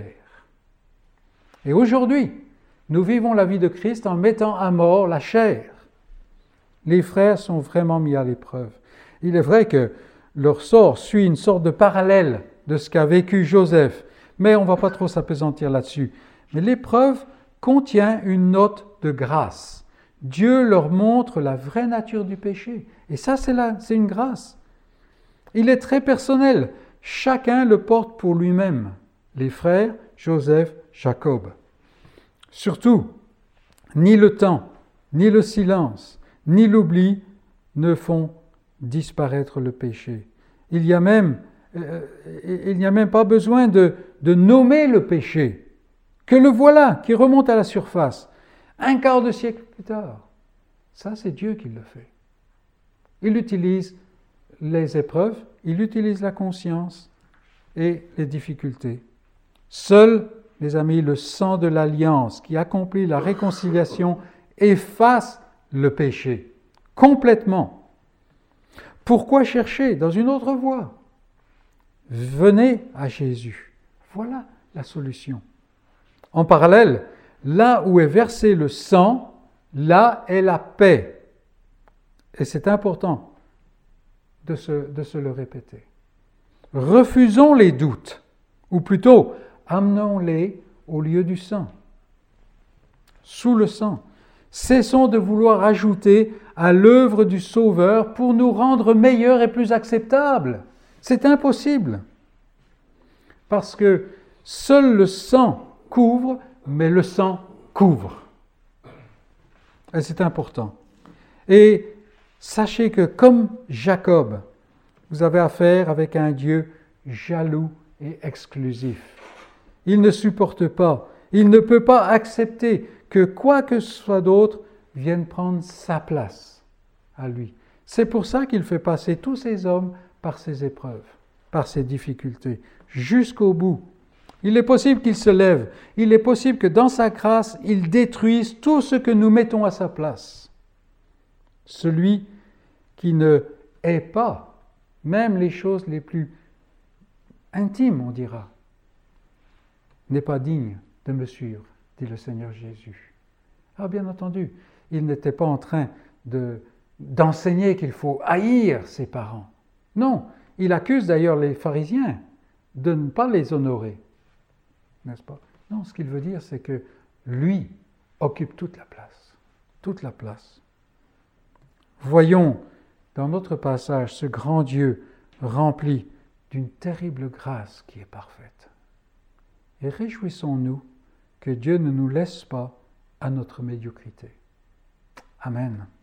Et aujourd'hui, nous vivons la vie de Christ en mettant à mort la chair. Les frères sont vraiment mis à l'épreuve. Il est vrai que leur sort suit une sorte de parallèle de ce qu'a vécu Joseph, mais on ne va pas trop s'appesantir là-dessus. Mais l'épreuve contient une note de grâce. Dieu leur montre la vraie nature du péché. Et ça, c'est, la, c'est une grâce. Il est très personnel. Chacun le porte pour lui-même. Les frères, Joseph, Jacob. Surtout, ni le temps, ni le silence, ni l'oubli ne font disparaître le péché. Il y a même, euh, il n'y a même pas besoin de, de nommer le péché. Que le voilà, qui remonte à la surface. Un quart de siècle plus tard. Ça, c'est Dieu qui le fait. Il utilise les épreuves, il utilise la conscience et les difficultés. Seul, mes amis, le sang de l'alliance qui accomplit la réconciliation efface le péché complètement. Pourquoi chercher dans une autre voie? Venez à Jésus. Voilà la solution. En parallèle, là où est versé le sang, là est la paix. Et c'est important de se, de se le répéter. Refusons les doutes, ou plutôt, amenons-les au lieu du sang, sous le sang. Cessons de vouloir ajouter à l'œuvre du Sauveur pour nous rendre meilleurs et plus acceptables. C'est impossible. Parce que seul le sang couvre, mais le sang couvre. Et c'est important. Et sachez que comme Jacob, vous avez affaire avec un Dieu jaloux et exclusif. Il ne supporte pas, il ne peut pas accepter que quoi que ce soit d'autre vienne prendre sa place à lui. C'est pour ça qu'il fait passer tous ces hommes par ces épreuves, par ces difficultés, jusqu'au bout. Il est possible qu'il se lève, il est possible que dans sa grâce, il détruise tout ce que nous mettons à sa place. Celui qui ne hait pas, même les choses les plus intimes, on dira, n'est pas digne de me suivre, dit le Seigneur Jésus. Ah, bien entendu, il n'était pas en train de, d'enseigner qu'il faut haïr ses parents. Non, il accuse d'ailleurs les pharisiens de ne pas les honorer. N'est-ce pas? Non, ce qu'il veut dire, c'est que lui occupe toute la place. Toute la place. Voyons dans notre passage ce grand Dieu rempli d'une terrible grâce qui est parfaite. Et réjouissons-nous que Dieu ne nous laisse pas à notre médiocrité. Amen.